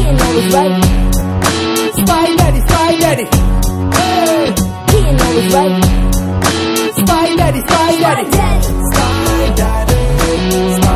didn't know it's right. Spy Daddy, Spy Daddy. Hey. Didn't know it's right. Spy Daddy, Spy Daddy. Daddy. Spy Daddy. Spy